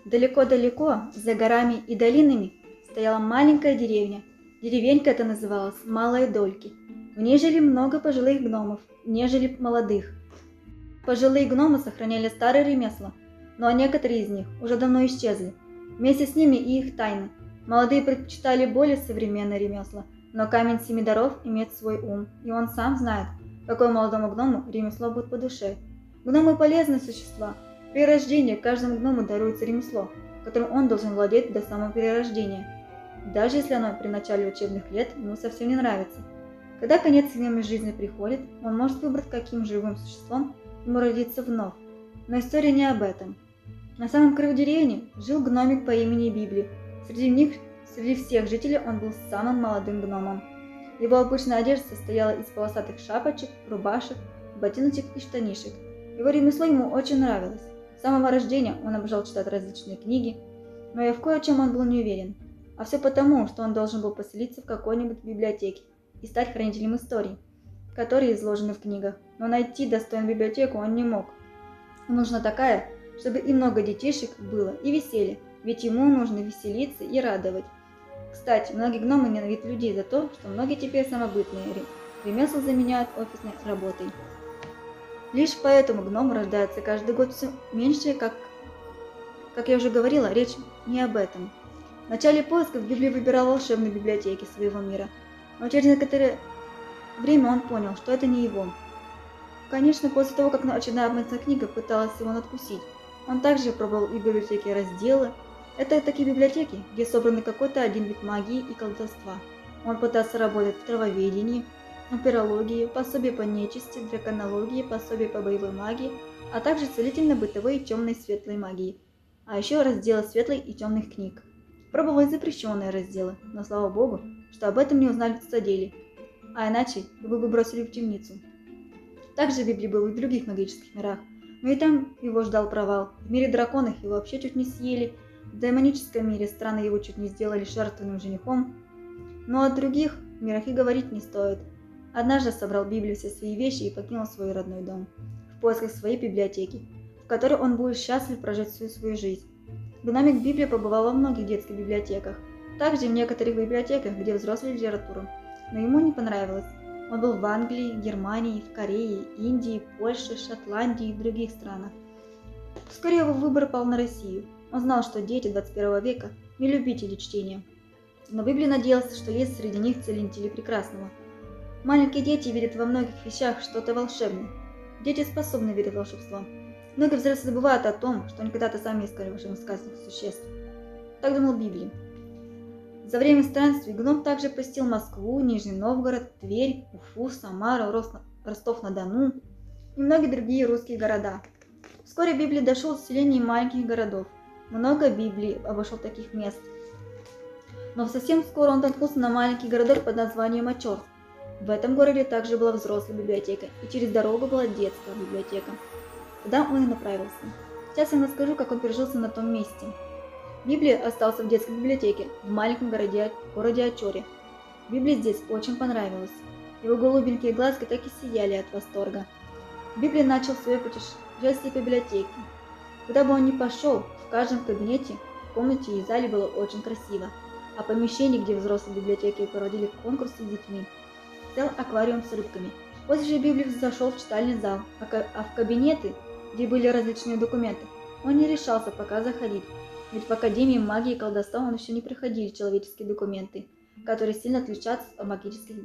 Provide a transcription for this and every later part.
Далеко-далеко, за горами и долинами, стояла маленькая деревня. Деревенька эта называлась Малые Дольки. В ней жили много пожилых гномов, нежели молодых. Пожилые гномы сохраняли старые ремесла, но некоторые из них уже давно исчезли. Вместе с ними и их тайны. Молодые предпочитали более современные ремесла, но камень семи даров имеет свой ум, и он сам знает, какое молодому гному ремесло будет по душе. Гномы полезные существа. При рождении каждому гному даруется ремесло, которым он должен владеть до самого перерождения, даже если оно при начале учебных лет ему совсем не нравится. Когда конец его жизни приходит, он может выбрать, каким живым существом ему родиться вновь. Но история не об этом. На самом краю деревни жил гномик по имени Библи. Среди всех жителей он был самым молодым гномом. Его обычная одежда состояла из полосатых шапочек, рубашек, ботиночек и штанишек. Его ремесло ему очень нравилось. С самого рождения он обожал читать различные книги, но и в кое-чем он был не уверен. А все потому, что он должен был поселиться в какой-нибудь библиотеке и стать хранителем историй, которые изложены в книгах. Но найти достойную библиотеку он не мог. Нужна такая, чтобы и много детишек было, и веселье, ведь ему нужно веселиться и радовать. Кстати, многие гномы ненавидят людей за то, что многие теперь самобытные ремесла заменяют офисной работой. Лишь поэтому гномы рождаются каждый год все меньше, как я уже говорила, речь не об этом. В начале поисков Библи выбирал волшебные библиотеки своего мира, но через некоторое время он понял, что это не его. Конечно, после того, как очередная обманная книга пыталась его надкусить, он также пробовал и библиотеки разделы. Это такие библиотеки, где собраны какой-то один вид магии и колдовства. Он пытался работать в травоведении, оперологии, пособие по нечисти, драконологии, пособие по боевой магии, а также целительно-бытовой и темной светлой магии, а еще разделы светлой и темных книг. Пробовал и запрещенные разделы, но слава богу, что об этом не узнали в цитадели, а иначе его бы бросили в темницу. Также Библи был и в других магических мирах, но и там его ждал провал. В мире драконов его вообще чуть не съели, в демоническом мире страны его чуть не сделали жертвенным женихом, но о других мирах и говорить не стоит. Однажды собрал Библию все свои вещи и покинул свой родной дом, в поисках своей библиотеки, в которой он будет счастлив прожить всю свою жизнь. Гномик Библия побывал во многих детских библиотеках, также в некоторых библиотеках, где взрослая литература, но ему не понравилось. Он был в Англии, Германии, в Корее, Индии, Польше, Шотландии и других странах. Вскоре его выбор пал на Россию. Он знал, что дети 21 века не любители чтения, но Библия надеялся, что есть среди них ценители прекрасного. Маленькие дети видят во многих вещах что-то волшебное. Дети способны верить в волшебство. Многие взрослые забывают о том, что они когда-то сами искали волшебных сказочных существ. Так думал Библия. За время странствий гном также посетил Москву, Нижний Новгород, Тверь, Уфу, Самару, Ростов-на-Дону и многие другие русские города. Вскоре Библия дошел до селений маленьких городов. Много Библии обошел таких мест. Но совсем скоро он наткнулся на маленький городок под названием Очер. В этом городе также была взрослая библиотека, и через дорогу была детская библиотека. Туда он и направился. Сейчас я вам расскажу, как он пережился на том месте. Библия остался в детской библиотеке в маленьком городе Очере. Библии здесь очень понравилось. Его голубенькие глазки так и сияли от восторга. Библия начал свое путешествие по библиотеке. Куда бы он ни пошел, в каждом кабинете, комнате и зале было очень красиво. А помещение, где взрослые библиотеки проводили конкурсы с детьми, стоял аквариум с рыбками. После же Библия зашел в читальный зал, а в кабинеты, где были различные документы, он не решался пока заходить, ведь в Академии магии и колдовства он еще не проходили человеческие документы, которые сильно отличаются от магических.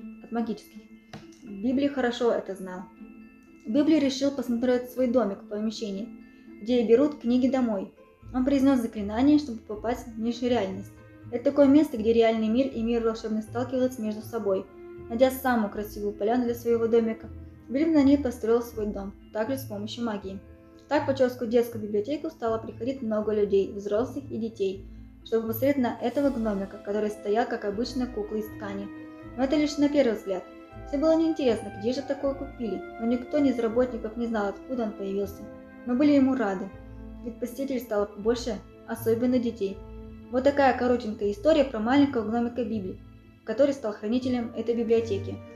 Библия хорошо это знал. Библия решил посмотреть свой домик в помещении, где берут книги домой. Он произнес заклинание, чтобы попасть в нижнюю реальность. Это такое место, где реальный мир и мир волшебный сталкиваются между собой. Найдя самую красивую поляну для своего домика, Библия на ней построил свой дом, также с помощью магии. Так в Очерскую детскую библиотеку стало приходить много людей, взрослых и детей, чтобы посмотреть на этого гномика, который стоял как обычная кукла из ткани. Но это лишь на первый взгляд. Все было неинтересно, где же такое купили, но никто из работников не знал, откуда он появился. Но были ему рады, ведь посетителей стало больше, особенно детей. Вот такая коротенькая история про маленького гномика Библии, который стал хранителем этой библиотеки.